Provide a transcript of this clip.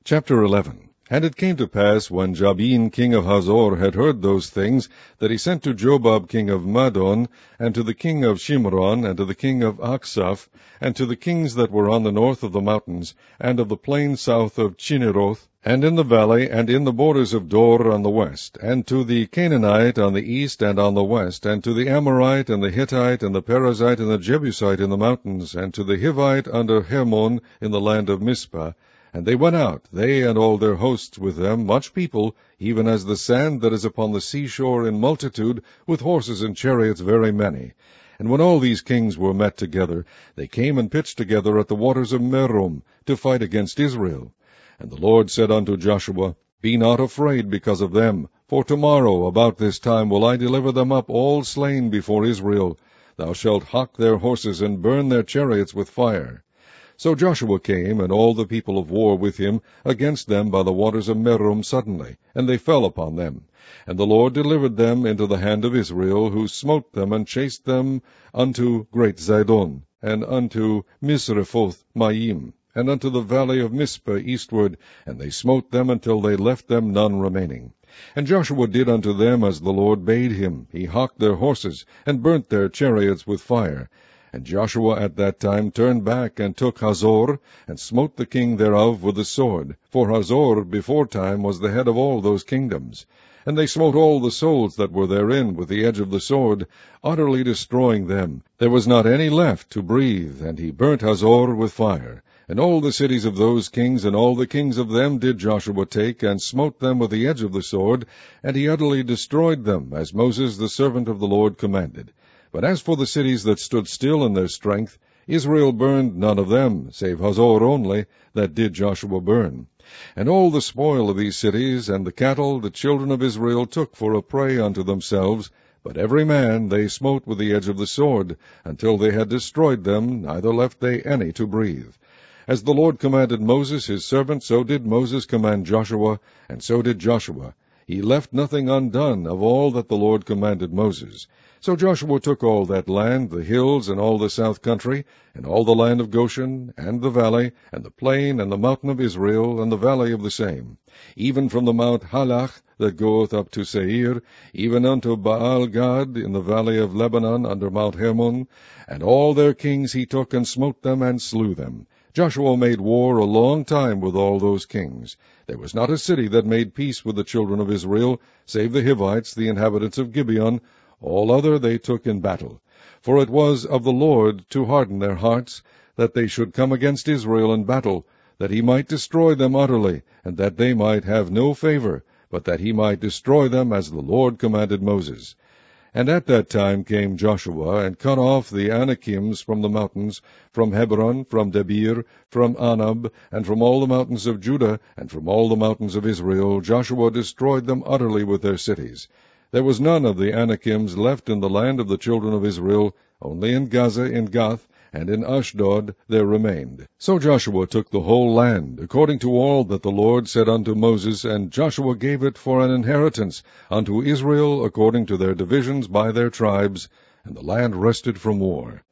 Chapter 11. And it came to pass, when Jabin king of Hazor had heard those things, that he sent to Jobab king of Madon, and to the king of Shimron, and to the king of Achshaph, and to the kings that were on the north of the mountains, and of the plain south of Chinneroth, and in the valley, and in the borders of Dor on the west, and to the Canaanite on the east and on the west, and to the Amorite, and the Hittite, and the Perizzite, and the Jebusite in the mountains, and to the Hivite under Hermon in the land of Mizpah. And they went out, they and all their hosts with them, much people, even as the sand that is upon the seashore in multitude, with horses and chariots very many. And when all these kings were met together, they came and pitched together at the waters of Merom, to fight against Israel. And the Lord said unto Joshua, Be not afraid because of them, for tomorrow about this time will I deliver them up all slain before Israel. Thou shalt hock their horses, and burn their chariots with fire. So Joshua came, and all the people of war with him, against them by the waters of Merom suddenly, and they fell upon them. And the Lord delivered them into the hand of Israel, who smote them, and chased them unto great Zidon, and unto Misrephoth Maim, and unto the valley of Mizpah eastward, and they smote them until they left them none remaining. And Joshua did unto them as the Lord bade him. He hocked their horses, and burnt their chariots with fire. And Joshua at that time turned back, and took Hazor, and smote the king thereof with the sword. For Hazor beforetime was the head of all those kingdoms. And they smote all the souls that were therein with the edge of the sword, utterly destroying them. There was not any left to breathe, and he burnt Hazor with fire. And all the cities of those kings, and all the kings of them, did Joshua take, and smote them with the edge of the sword, and he utterly destroyed them, as Moses the servant of the Lord commanded. But as for the cities that stood still in their strength, Israel burned none of them, save Hazor only, that did Joshua burn. And all the spoil of these cities, and the cattle, the children of Israel took for a prey unto themselves, but every man they smote with the edge of the sword, until they had destroyed them, neither left they any to breathe. As the Lord commanded Moses his servant, so did Moses command Joshua, and so did Joshua. He left nothing undone of all that the Lord commanded Moses. So Joshua took all that land, the hills, and all the south country, and all the land of Goshen, and the valley, and the plain, and the mountain of Israel, and the valley of the same, even from the Mount Halach that goeth up to Seir, even unto Baal-Gad in the valley of Lebanon under Mount Hermon, and all their kings he took, and smote them, and slew them. Joshua made war a long time with all those kings. There was not a city that made peace with the children of Israel, save the Hivites, the inhabitants of Gibeon. All other they took in battle. For it was of the Lord to harden their hearts, that they should come against Israel in battle, that he might destroy them utterly, and that they might have no favor, but that he might destroy them as the Lord commanded Moses. And at that time came Joshua, and cut off the Anakims from the mountains, from Hebron, from Debir, from Anab, and from all the mountains of Judah, and from all the mountains of Israel. Joshua destroyed them utterly with their cities. There was none of the Anakims left in the land of the children of Israel, only in Gaza, in Gath, and in Ashdod there remained. So Joshua took the whole land, according to all that the Lord said unto Moses, and Joshua gave it for an inheritance unto Israel according to their divisions by their tribes, and the land rested from war.